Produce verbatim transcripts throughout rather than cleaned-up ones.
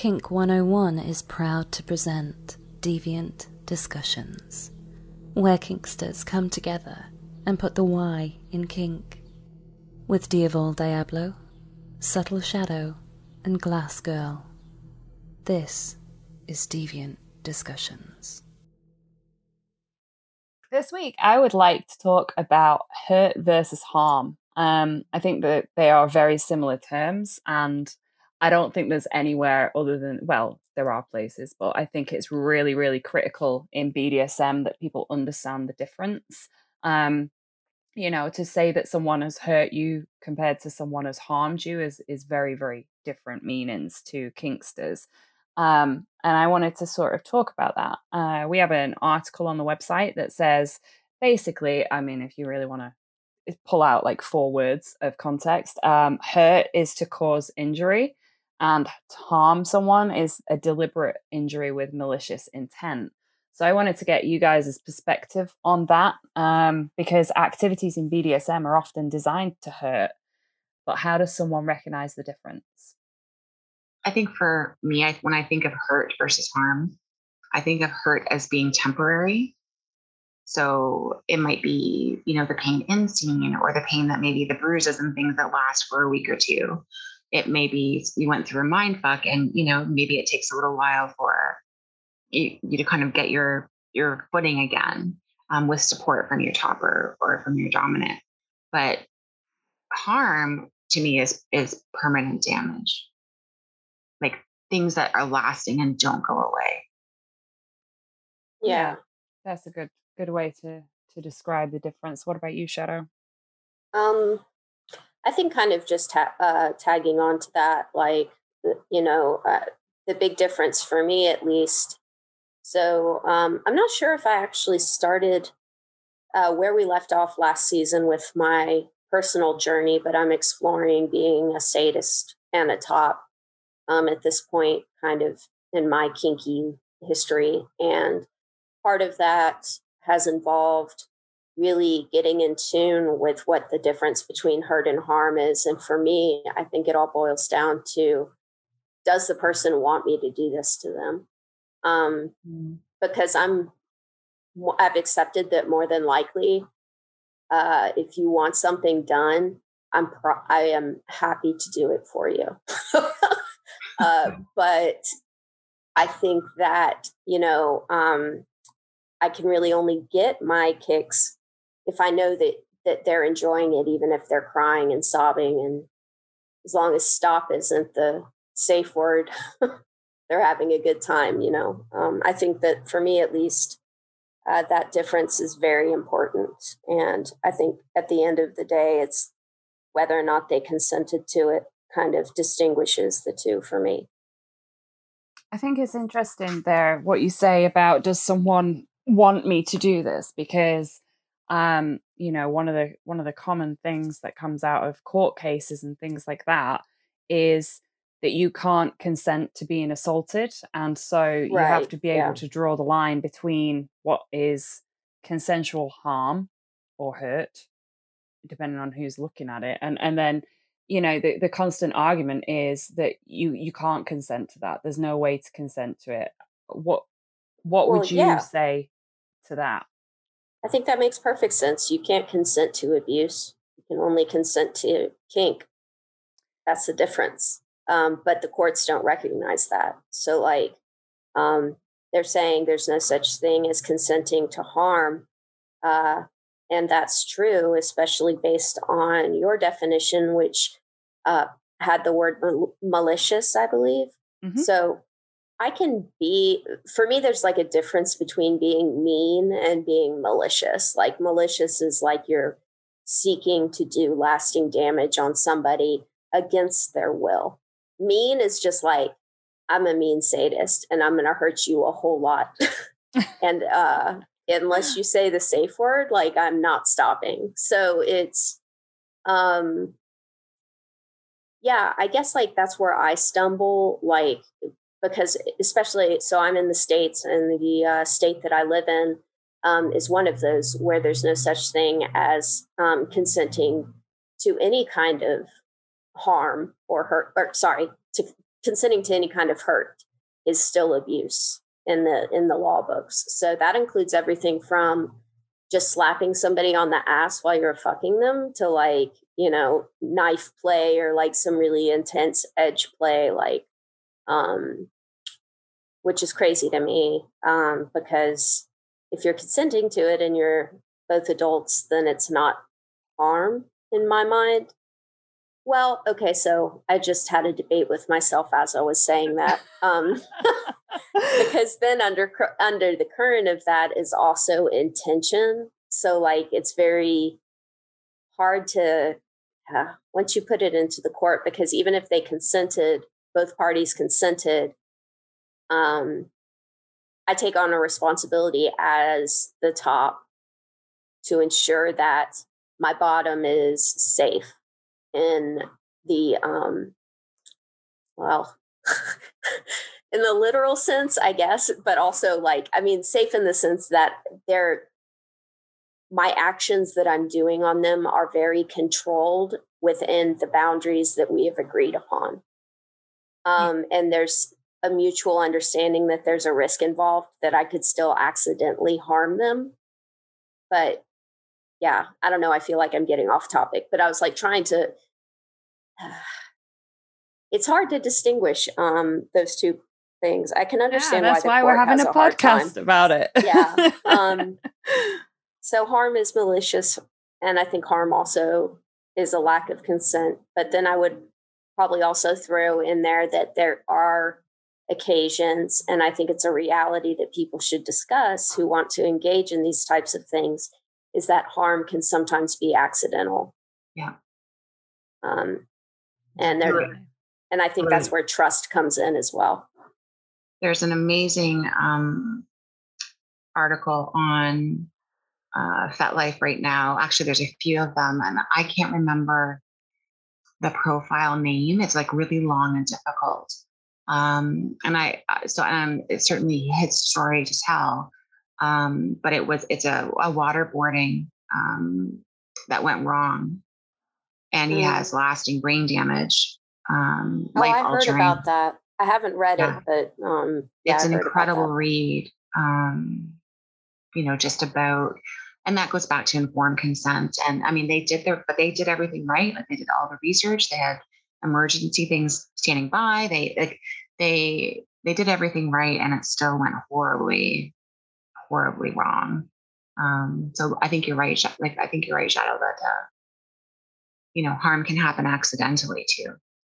Kink one oh one is proud to present Deviant Discussions, where kinksters come together and put the Y in kink. With Diavol Diablo, Subtle Shadow, and Glass Girl. This is Deviant Discussions. This week, I would like to talk about hurt versus harm. Um, I think that they are very similar terms, and I don't think there's anywhere other than, well, there are places, but I think it's really, really critical in B D S M that people understand the difference. Um, you know, to say that someone has hurt you compared to someone has harmed you is is very, very different meanings to kinksters. Um, and I wanted to sort of talk about that. Uh, we have an article on the website that says, basically, I mean, if you really want to pull out like four words of context, um, hurt is to cause injury, and to harm someone is a deliberate injury with malicious intent. So I wanted to get you guys' perspective on that, um, because activities in B D S M are often designed to hurt, but how does someone recognize the difference? I think for me, I, when I think of hurt versus harm, I think of hurt as being temporary. So it might be, you know, the pain in scene, or the pain that maybe the bruises and things that last for a week or two. It may be you went through a mind fuck, and, you know, maybe it takes a little while for you, you to kind of get your, your footing again, um, with support from your topper or from your dominant. But harm to me is, is permanent damage. Like things that are lasting and don't go away. Yeah, yeah, that's a good good way to to describe the difference. What about you, Shadow? Um, I think kind of just ta- uh, tagging on to that, like, you know, uh, the big difference for me, at least. So um, I'm not sure if I actually started uh, where we left off last season with my personal journey, but I'm exploring being a sadist and a top. Um, at this point, kind of in my kinky history. And part of that has involved really getting in tune with what the difference between hurt and harm is. And for me, I think it all boils down to, does the person want me to do this to them? Um, mm. Because I'm, I've accepted that more than likely, uh, if you want something done, I'm pro- I am happy to do it for you. Uh, but I think that, you know, um, I can really only get my kicks if I know that, that they're enjoying it, even if they're crying and sobbing. And as long as stop isn't the safe word, they're having a good time, you know. Um, I think that for me, at least, uh, that difference is very important. And I think at the end of the day, it's whether or not they consented to it kind of distinguishes the two for me. I think it's interesting there what you say about, does someone want me to do this? Because um, you know, one of the one of the common things that comes out of court cases and things like that is that you can't consent to being assaulted, and so right. you have to be able yeah. to draw the line between what is consensual harm or hurt, depending on who's looking at it, and and then. You know, the, the constant argument is that you, you can't consent to that. There's no way to consent to it. What what well, would you yeah. say to that? I think that makes perfect sense. You can't consent to abuse. You can only consent to kink. That's the difference. Um, but the courts don't recognize that. So, like, um, they're saying there's no such thing as consenting to harm. Uh, And that's true, especially based on your definition, which uh, had the word mal- malicious, I believe. Mm-hmm. So I can be, for me, there's like a difference between being mean and being malicious. Like malicious is like you're seeking to do lasting damage on somebody against their will. Mean is just like, I'm a mean sadist and I'm going to hurt you a whole lot. and, uh, unless you say the safe word, like I'm not stopping. So it's, um, yeah, I guess like that's where I stumble, like, because especially, so I'm in the States, and the uh, state that I live in um, is one of those where there's no such thing as um, consenting to any kind of harm or hurt, or sorry, to consenting to any kind of hurt is still abuse in the in the law books. So that includes everything from just slapping somebody on the ass while you're fucking them to like, you know, knife play or like some really intense edge play, like, um, which is crazy to me, um, because if you're consenting to it and you're both adults, then it's not harm in my mind. Well, okay, so I just had a debate with myself as I was saying that, um, because then under under the current of that is also intention. So like it's very hard to uh, once you put it into the court, because even if they consented, both parties consented. Um, I take on a responsibility as the top to ensure that my bottom is safe in the, um, well, in the literal sense, I guess, but also like, I mean, safe in the sense that they're, my actions that I'm doing on them are very controlled within the boundaries that we have agreed upon. Um, and there's a mutual understanding that there's a risk involved that I could still accidentally harm them. But yeah, I don't know. I feel like I'm getting off topic, but I was like trying to, uh, it's hard to distinguish um, those two things. I can understand yeah, that's why, why we're having a, a podcast about it. Yeah. Um, so harm is malicious. And I think harm also is a lack of consent. But then I would probably also throw in there that there are occasions, and I think it's a reality that people should discuss who want to engage in these types of things, is that harm can sometimes be accidental. Yeah. Um, and there, and I think that's where trust comes in as well. There's an amazing um, article on uh, FetLife right now. Actually, there's a few of them, and I can't remember the profile name. It's like really long and difficult. Um, and I, so um, it's certainly his story to tell. Um, but it was, it's a, a waterboarding um, that went wrong. And he mm. has lasting brain damage. Um, oh, I heard about that. I haven't read yeah. it, but um, yeah, it's I an incredible read. Um, you know, just about, and that goes back to informed consent. And I mean, they did their, but they did everything right. Like they did all the research. They had emergency things standing by. They like they they did everything right, and it still went horribly, horribly wrong. Um, so I think you're right. Like I think you're right, Shadow. That uh, you know, harm can happen accidentally too.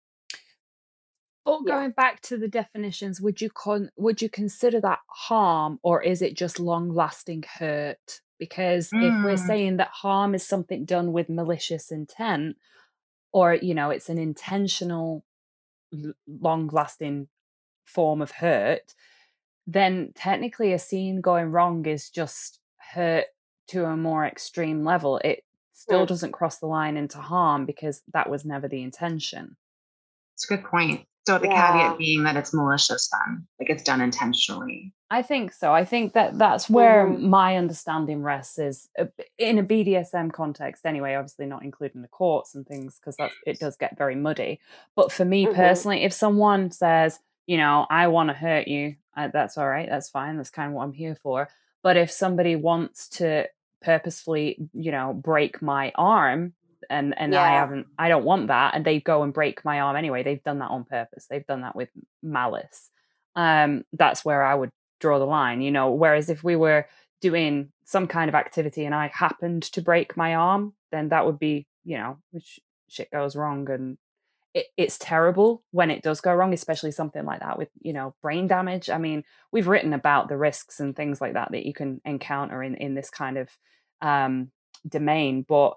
But yeah. Going back to the definitions, would you con would you consider that harm, or is it just long-lasting hurt? Because mm. if we're saying that harm is something done with malicious intent, or you know, it's an intentional, long-lasting form of hurt, then technically a scene going wrong is just hurt to a more extreme level. It still mm. doesn't cross the line into harm because that was never the intention. It's a good point. So the yeah. caveat being that it's malicious then, like it's done intentionally. I think so. I think that that's where mm-hmm. my understanding rests, is in a B D S M context anyway, obviously not including the courts and things, because that it does get very muddy. But for me mm-hmm. personally, if someone says, you know, I want to hurt you, uh, that's all right. That's fine. That's kind of what I'm here for. But if somebody wants to purposefully, you know, break my arm, and and yeah. I haven't, I don't want that, and they go and break my arm anyway, they've done that on purpose. They've done that with malice. Um, that's where I would draw the line, you know. Whereas if we were doing some kind of activity and I happened to break my arm, then that would be, you know, which shit goes wrong, and it, it's terrible when it does go wrong, especially something like that with, you know, brain damage. I mean, we've written about the risks and things like that that you can encounter in in this kind of um, domain, but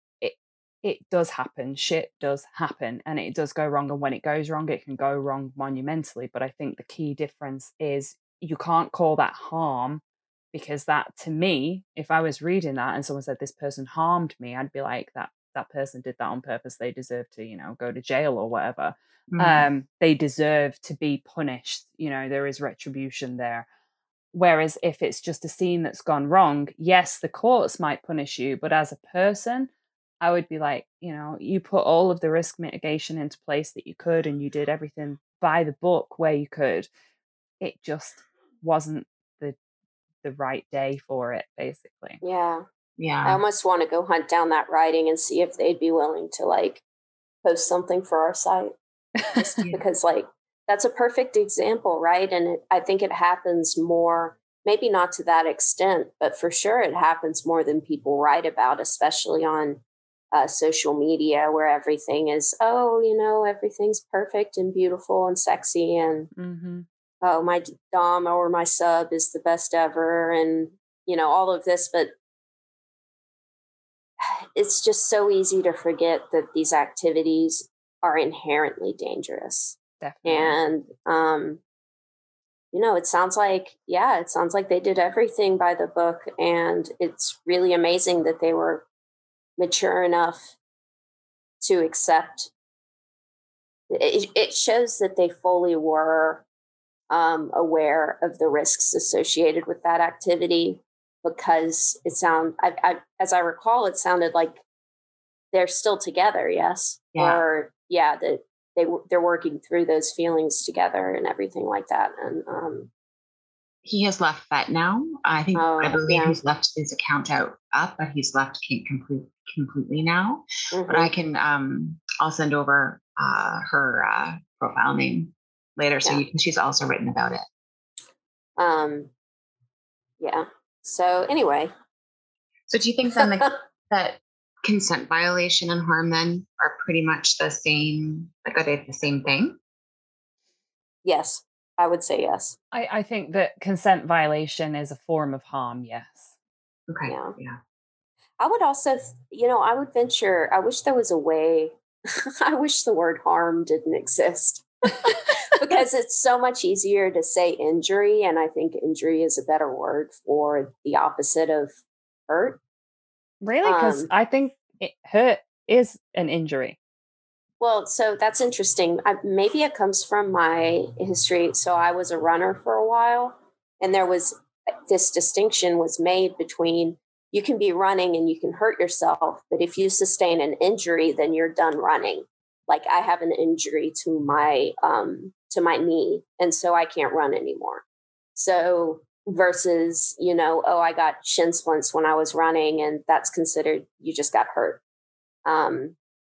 it does happen. Shit does happen, and it does go wrong. And when it goes wrong, it can go wrong monumentally. But I think the key difference is you can't call that harm, because that, to me, if I was reading that and someone said this person harmed me, I'd be like, that that person did that on purpose. They deserve to, you know, go to jail or whatever. Mm-hmm. Um, they deserve to be punished. You know, there is retribution there. Whereas if it's just a scene that's gone wrong, yes, the courts might punish you, but as a person, I would be like, you know, you put all of the risk mitigation into place that you could, and you did everything by the book where you could. It just wasn't the the right day for it, basically. Yeah. Yeah. I almost want to go hunt down that writing and see if they'd be willing to like post something for our site. Just because like that's a perfect example, right? And it, I think it happens more, maybe not to that extent, but for sure it happens more than people write about, especially on uh, social media where everything is, oh, you know, everything's perfect and beautiful and sexy and Mm-hmm. oh, my dom or my sub is the best ever and, you know, all of this. But it's just so easy to forget that these activities are inherently dangerous. Definitely. And, um, you know, it sounds like, yeah, it sounds like they did everything by the book. And it's really amazing that they were mature enough to accept. It, it shows that they fully were um, aware of the risks associated with that activity, because it sound, I, I, as I recall, it sounded like they're still together. Yes. Yeah. Or yeah, that they they're working through those feelings together and everything like that. And um, he has left Vet now. I think Oh, I believe yeah. he's left his account out up, but he's left Kink complete, completely now. mhm. But I can um I'll send over uh her uh profile name later, so Yeah. you can, she's also written about it. um, yeah. So anyway, So do you think then like, that consent violation and harm then are pretty much the same? Like, are they the same thing? yes, I would say yes. I, I think that consent violation is a form of harm, yes. Okay. Yeah. Yeah. I would also, th- you know, I would venture, I wish there was a way, I wish the word harm didn't exist because it's so much easier to say injury. And I think injury is a better word for the opposite of hurt. Really? Because Um, I think it, hurt is an injury. Well, so that's interesting. I, maybe it comes from my history. So I was a runner for a while, and there was this distinction was made between you can be running and you can hurt yourself, but if you sustain an injury, then you're done running. Like I have an injury to my um, to my knee, and so I can't run anymore. So versus, you know, oh, I got shin splints when I was running, and that's considered you just got hurt. Um,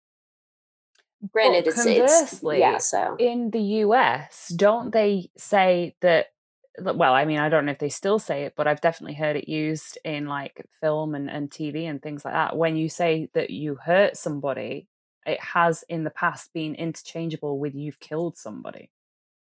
Granted, But it's, it's conversely, yeah. So in the U S, don't they say that? Well, I mean, I don't know if they still say it, but I've definitely heard it used in like film and, and T V and things like that. When you say that you hurt somebody, it has in the past been interchangeable with you've killed somebody.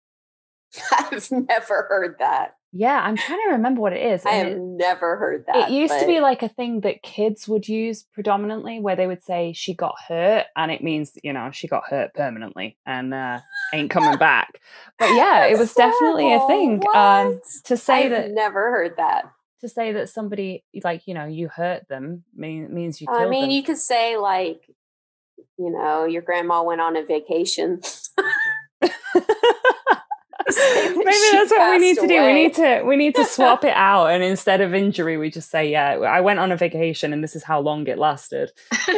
I've never heard that. Yeah, I'm trying to remember what it is. I and have it, never heard that. it used to be but- like a thing that kids would use predominantly, where they would say she got hurt, and it means, you know, she got hurt permanently and uh, ain't coming back. But yeah, it was That's definitely a thing. horrible. Um, What? to say I've that never heard that. to say that somebody, like, you know, you hurt them mean, means you killed I mean, them. you could say like, you know, your grandma went on a vacation. Maybe She that's what we need passed to do. We away. need to we need to swap it out, and instead of injury, we just say, "Yeah, I went on a vacation, and this is how long it lasted."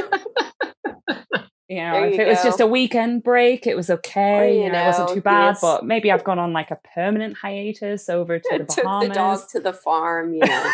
You know, There if you it was go. just a weekend break, it was okay. Or, You, you know, it wasn't know, too bad. yes. But maybe I've gone on like a permanent hiatus over to the Took the Bahamas. dog to the farm. You know.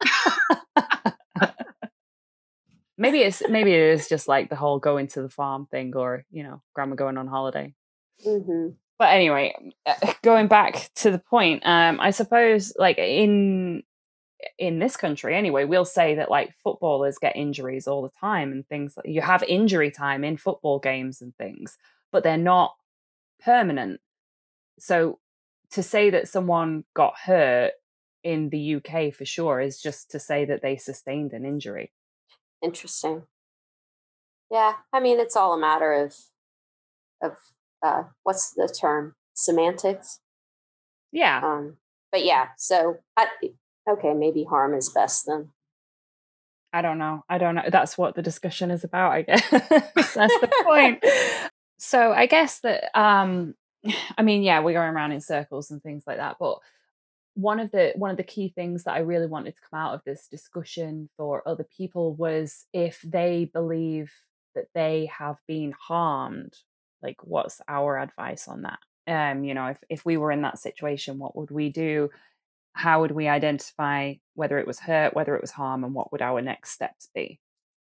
Maybe it's maybe it is just like the whole going to the farm thing, or you know, grandma going on holiday. hmm But anyway, uh, going back to the point, um, I suppose like in in this country anyway, we'll say that like footballers get injuries all the time and things. Like, you have injury time in football games and things, but they're not permanent. So to say that someone got hurt in the U K for sure is just to say that they sustained an injury. Interesting. Yeah, I mean, it's all a matter of of uh, what's the term? Semantics. Yeah. Um, but yeah, so I, okay, maybe harm is best then. I don't know. I don't know. That's what the discussion is about, I guess. That's the point. So I guess that, um, I mean, yeah, we're going around in circles and things like that. But one of the one of the key things that I really wanted to come out of this discussion for other people was if they believe that they have been harmed, like what's our advice on that? Um, you know, if, if we were in that situation, what would we do? How would we identify whether it was hurt, whether it was harm, and what would our next steps be?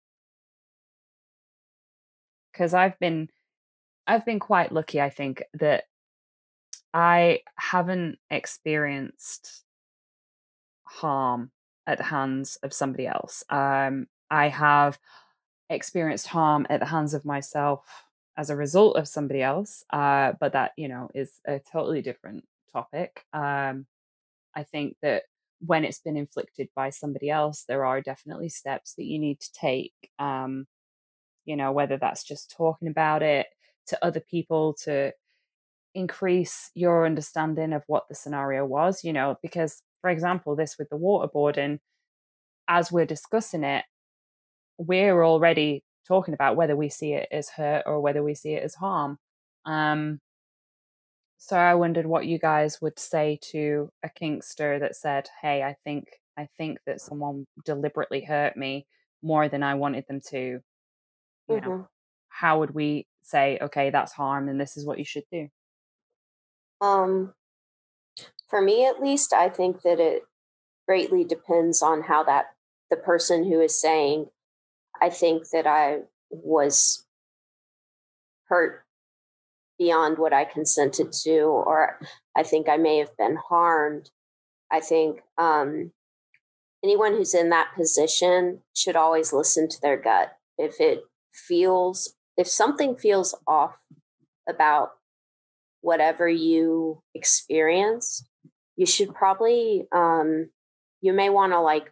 Because I've been I've been quite lucky, I think, that I haven't experienced harm at the hands of somebody else. Um, I have experienced harm at the hands of myself as a result of somebody else, uh, but that, you know, is a totally different topic. Um, I think that when it's been inflicted by somebody else, there are definitely steps that you need to take. Um, you know, whether that's just talking about it to other people to increase your understanding of what the scenario was, you know, because, for example, this with the waterboarding, as we're discussing it, we're already talking about whether we see it as hurt or whether we see it as harm. Um, so I wondered what you guys would say to a kinkster that said, "Hey, I think I think that someone deliberately hurt me more than I wanted them to." You know, hmm how would we say, "Okay, that's harm, and this is what you should do"? Um, for me, at least, I think that it greatly depends on how that the person who is saying, I think that I was hurt beyond what I consented to, or I think I may have been harmed. I think um, anyone who's in that position should always listen to their gut. If it feels, if something feels off about whatever you experienced, you should probably, um, you may want to like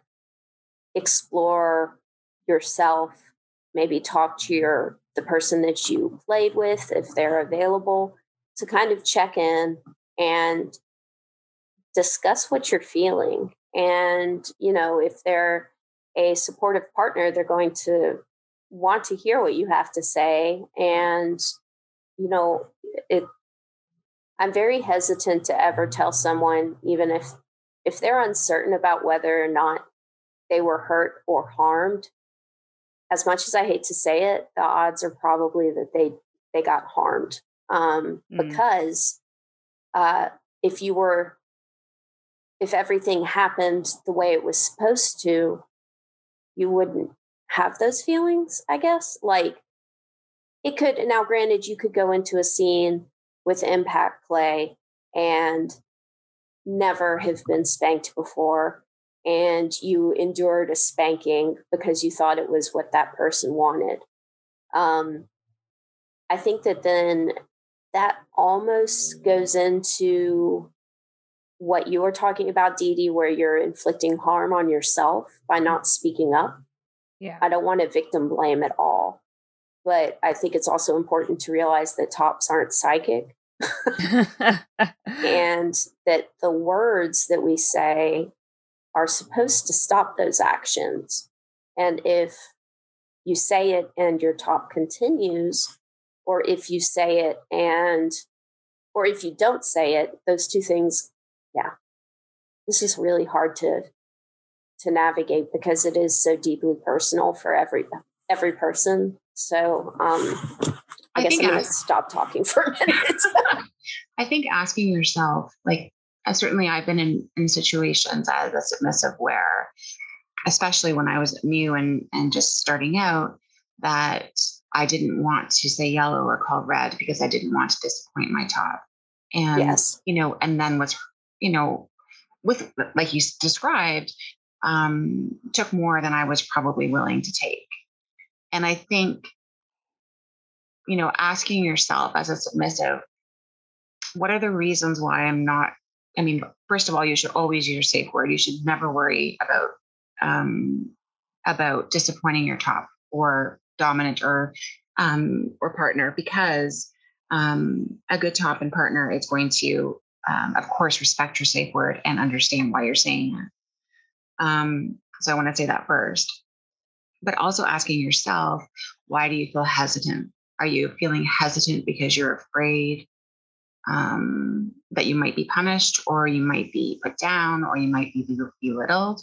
explore yourself, maybe talk to your the person that you played with if they're available to kind of check in and discuss what you're feeling. And you know, if they're a supportive partner, they're going to want to hear what you have to say. And you know, it I'm very hesitant to ever tell someone, even if if they're uncertain about whether or not they were hurt or harmed. As much as I hate to say it, the odds are probably that they they got harmed, um, Mm. because uh, if you were if everything happened the way it was supposed to, you wouldn't have those feelings. I guess like it could. Now, granted, you could go into a scene with impact play and never have been spanked before, and you endured a spanking because you thought it was what that person wanted. Um, I think that then that almost goes into what you were talking about, Dee Dee, where you're inflicting harm on yourself by not speaking up. Yeah. I don't want to victim blame at all, but I think it's also important to realize that tops aren't psychic. And that the words that we say are supposed to stop those actions. And if you say it and your top continues, or if you say it and, or if you don't say it, those two things, yeah, this is really hard to to navigate because it is so deeply personal for every every person. So um, I, I guess I'm going to stop talking for a minute. I think asking yourself, like, uh, certainly I've been in, in situations as a submissive where, especially when I was new and, and just starting out, that I didn't want to say yellow or call red because I didn't want to disappoint my top. And, yes. you know, and then was, you know, with, like you described, um, took more than I was probably willing to take. And I think, you know, asking yourself as a submissive, what are the reasons why I'm not, I mean, first of all, you should always use your safe word. You should never worry about, um, about disappointing your top or dominant or, um, or partner, because, um, a good top and partner is going to, um, of course, respect your safe word and understand why you're saying it. Um, so I want to say that first, but also asking yourself, why do you feel hesitant? Are you feeling hesitant because you're afraid um, that you might be punished, or you might be put down, or you might be belittled.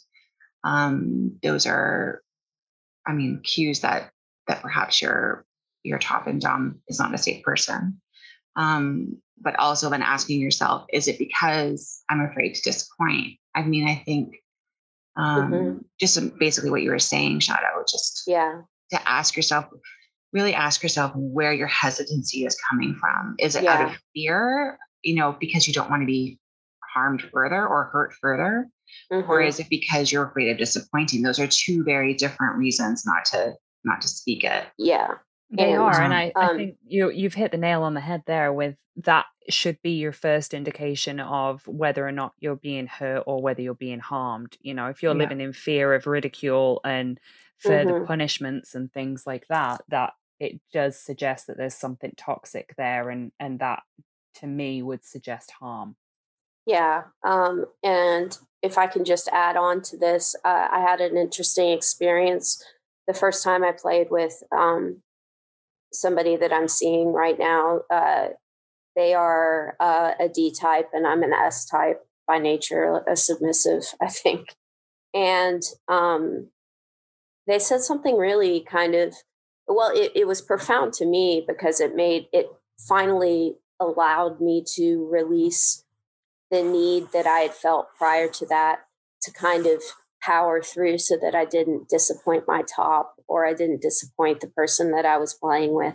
Um, those are, I mean, cues that that perhaps your your top and dom is not a safe person. Um, but also then asking yourself, is it because I'm afraid to disappoint? I mean, I think um, mm-hmm. just basically what you were saying, Shadow, just yeah. to ask yourself, really ask yourself where your hesitancy is coming from. Is it yeah. out of fear, you know, because you don't want to be harmed further or hurt further? Mm-hmm. Or is it because you're afraid of disappointing? Those are two very different reasons not to not to speak it. Yeah. They and, are. And I, um, I think you you've hit the nail on the head there with that should be your first indication of whether or not you're being hurt or whether you're being harmed. You know, if you're yeah. living in fear of ridicule and further mm-hmm. punishments and things like that, that it does suggest that there's something toxic there, and and that to me would suggest harm. Yeah. Um, and if I can just add on to this, uh, I had an interesting experience the first time I played with um, somebody that I'm seeing right now. Uh, they are uh, a D type and I'm an S type by nature, a submissive, I think. And um, they said something really kind of, well, it, it was profound to me because it made, it finally allowed me to release the need that I had felt prior to that to kind of power through so that I didn't disappoint my top or I didn't disappoint the person that I was playing with.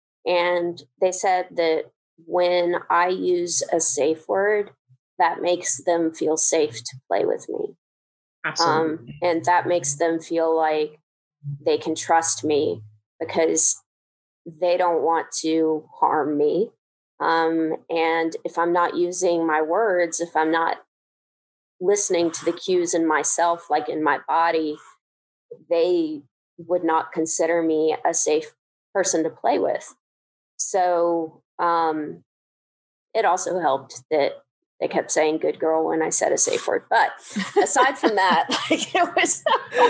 And they said that when I use a safe word, that makes them feel safe to play with me. Absolutely. Um, and that makes them feel like they can trust me because they don't want to harm me. Um, and if I'm not using my words, if I'm not listening to the cues in myself, like in my body, they would not consider me a safe person to play with. So um, it also helped that they kept saying good girl when I said a safe word. But aside from that, like it was,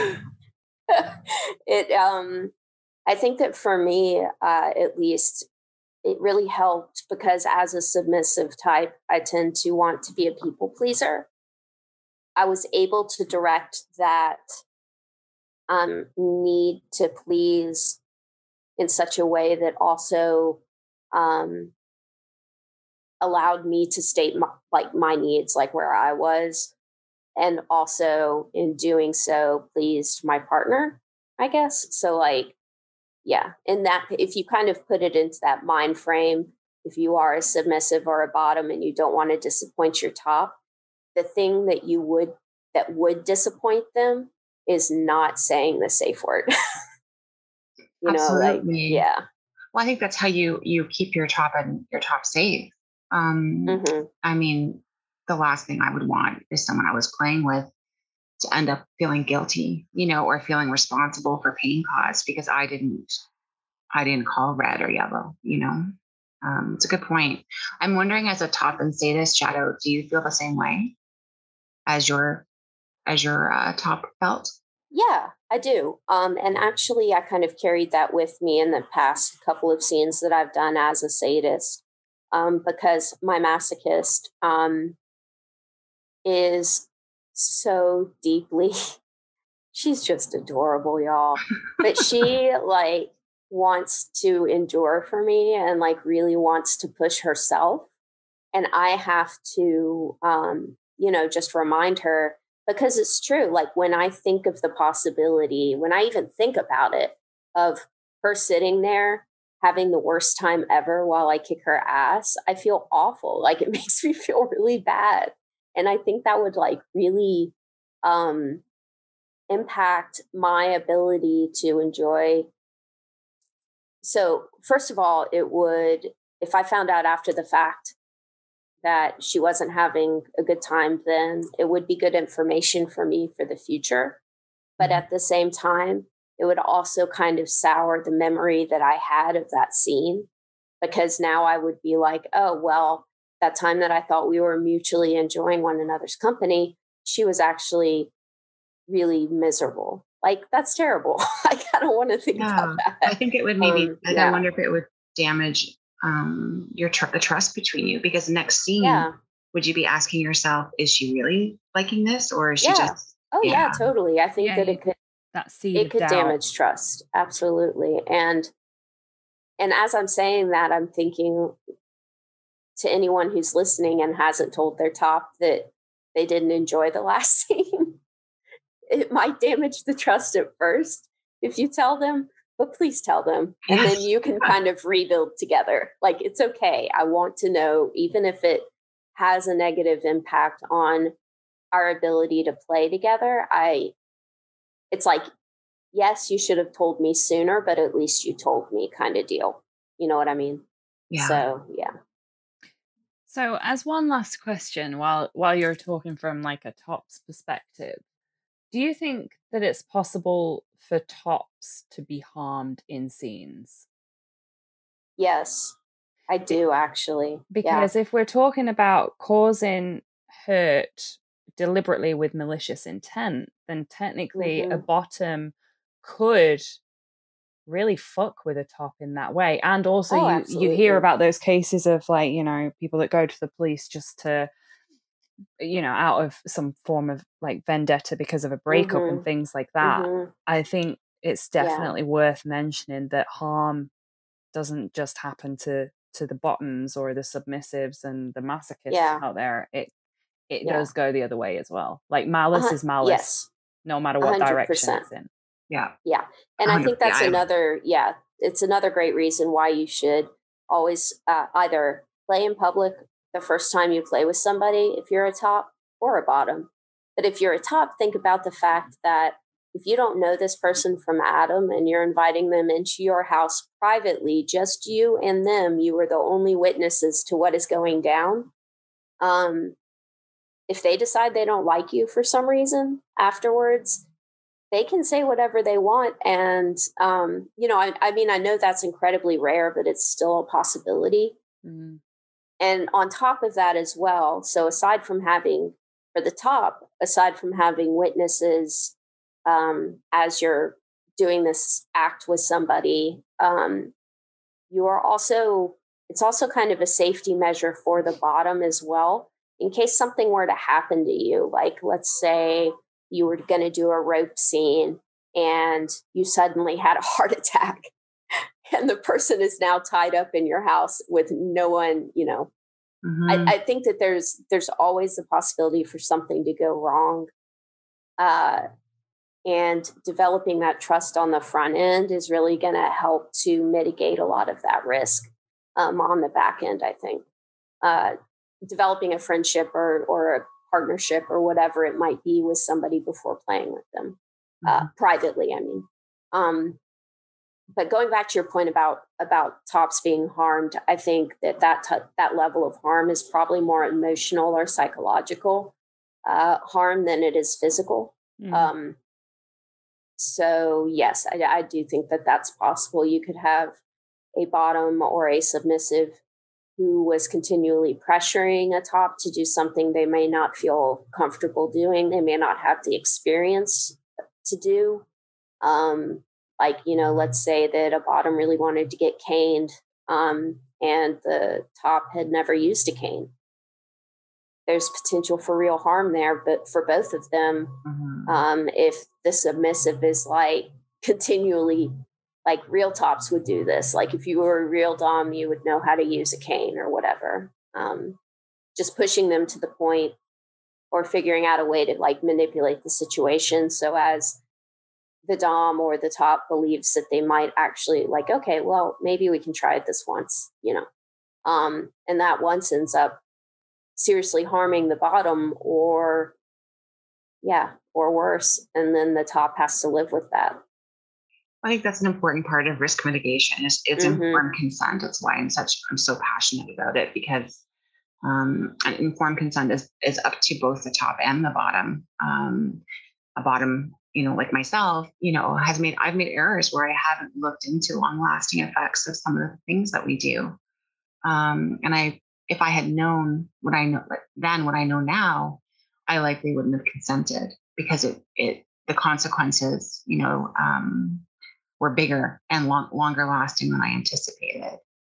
it, um, I think that for me, uh, at least, it really helped because as a submissive type, I tend to want to be a people pleaser. I was able to direct that um, need to please in such a way that also um, allowed me to state my, like my needs, like where I was, and also in doing so pleased my partner, I guess. So like, yeah, and that if you kind of put it into that mind frame, if you are a submissive or a bottom and you don't want to disappoint your top, the thing that you would that would disappoint them is not saying the safe word. you Absolutely. know, like yeah. Well, I think that's how you you keep your top and your top safe. Um, mm-hmm. I mean, the last thing I would want is someone I was playing with to end up feeling guilty, you know, or feeling responsible for pain caused because I didn't, I didn't call red or yellow, you know. Um, it's a good point. I'm wondering, as a top and sadist, Shadow, do you feel the same way as your, as your uh, top felt? Yeah, I do. Um, and actually, I kind of carried that with me in the past couple of scenes that I've done as a sadist, um, because my masochist um, is so deeply, she's just adorable, y'all. But she like wants to endure for me and like really wants to push herself. And I have to, um, you know, just remind her, because it's true. Like when I think of the possibility, when I even think about it, of her sitting there having the worst time ever while I kick her ass, I feel awful. Like it makes me feel really bad. And I think that would like really um, impact my ability to enjoy. So first of all, it would, if I found out after the fact that she wasn't having a good time, then it would be good information for me for the future. But at the same time, it would also kind of sour the memory that I had of that scene, because now I would be like, oh, well, that time that I thought we were mutually enjoying one another's company, she was actually really miserable. Like, that's terrible. Like, I don't want to think yeah, about that. I think it would maybe, um, and yeah. I wonder if it would damage um, your tr- the trust between you. Because next scene, Yeah. would you be asking yourself, is she really liking this, or is she Yeah. just? Oh Yeah. yeah, totally. I think Yeah, that you- it could that seed it of could doubt. damage trust. Absolutely. And and as I'm saying that, I'm thinking to anyone who's listening and hasn't told their top that they didn't enjoy the last scene. It might damage the trust at first if you tell them, but please tell them. And Yes. then you can kind of rebuild together. Like, it's okay. I want to know, even if it has a negative impact on our ability to play together. I, it's like, yes, you should have told me sooner, but at least you told me, kind of deal. You know what I mean? Yeah. So, yeah. So, as one last question, while while you're talking from like a tops perspective, do you think that it's possible for tops to be harmed in scenes? Yes, I do actually. Because if we're talking about causing hurt deliberately with malicious intent, then technically a Mhm. bottom could really fuck with a top in that way. And also Oh, you you absolutely. hear about those cases of, like, you know, people that go to the police just to, you know, out of some form of like vendetta because of a breakup and Mhm. things like that. Mhm. I think it's Yeah. definitely worth mentioning that harm doesn't just happen to to the bottoms or the submissives and the masochists Yeah. out there. It it Yeah. does go the other way as well. Like malice Uh-huh. is malice, Yes, no matter a what hundred direction percent. it's in. Yeah. Yeah. And I one hundred think that's yeah, I- another, yeah, it's another great reason why you should always uh, either play in public the first time you play with somebody, if you're a top or a bottom. But if you're a top, think about the fact that if you don't know this person from Adam and you're inviting them into your house privately, just you and them, you are the only witnesses to what is going down. Um, if they decide they don't like you for some reason afterwards, they can say whatever they want. And, um, you know, I, I mean, I know that's incredibly rare, but it's still a possibility. Mm. And on top of that as well, so aside from having, for the top, aside from having witnesses um, as you're doing this act with somebody, um, you are also, it's also kind of a safety measure for the bottom as well, in case something were to happen to you. Like, let's say you were going to do a rope scene and you suddenly had a heart attack and the person is now tied up in your house with no one, you know. Mhm. I, I think that there's there's always the possibility for something to go wrong. Uh, and developing that trust on the front end is really going to help to mitigate a lot of that risk um, on the back end, I think. Uh, developing a friendship or, or a partnership or whatever it might be with somebody before playing with them, uh, Mhm. privately, I mean. Um, but going back to your point about about tops being harmed, I think that that, t- that level of harm is probably more emotional or psychological uh, harm than it is physical. Mm. Um, so yes, I, I do think that that's possible. You could have a bottom or a submissive who was continually pressuring a top to do something they may not feel comfortable doing. They may not have the experience to do. Um, like, you know, let's say that a bottom really wanted to get caned um, and the top had never used a cane. There's potential for real harm there, but for both of them, Mhm. um, if the submissive is like continually, like real tops would do this. Like if you were a real dom, you would know how to use a cane or whatever. Um, just pushing them to the point or figuring out a way to like manipulate the situation so as the dom or the top believes that they might actually like, okay, well, maybe we can try it this once, you know. Um, and that once ends up seriously harming the bottom or yeah, or worse. And then the top has to live with that. I think that's an important part of risk mitigation. Is it's Mhm. informed consent. That's why I'm such I'm so passionate about it, because um, an informed consent is is up to both the top and the bottom. Um, a bottom, you know, like myself, you know, has made I've made errors where I haven't looked into long lasting effects of some of the things that we do. Um, and I, if I had known what I know then, what I know now, I likely wouldn't have consented, because it it the consequences, you know, um, were bigger and long, longer lasting than I anticipated.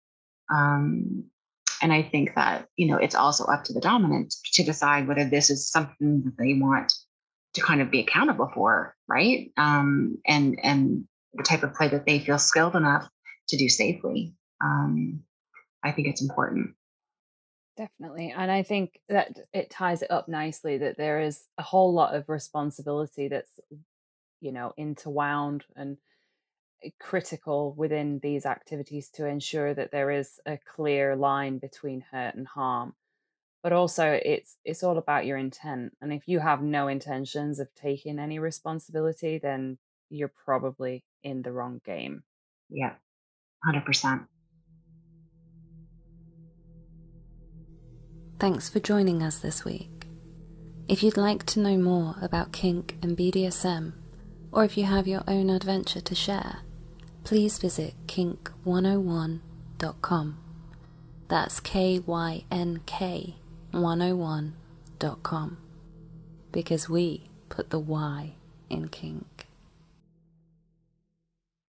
Um, and I think that, you know, it's also up to the dominant to decide whether this is something that they want to kind of be accountable for, right? Um, and and the type of play that they feel skilled enough to do safely. Um, I think it's important. Definitely. And I think that it ties it up nicely that there is a whole lot of responsibility that's, you know, interwound and critical within these activities to ensure that there is a clear line between hurt and harm. But also it's it's all about your intent. And if you have no intentions of taking any responsibility, then you're probably in the wrong game. Yeah, one hundred percent. Thanks for joining us this week. If you'd like to know more about kink and B D S M, or if you have your own adventure to share, please visit kink one oh one dot com. That's K Y N K one oh one dot com. Because we put the Y in kink.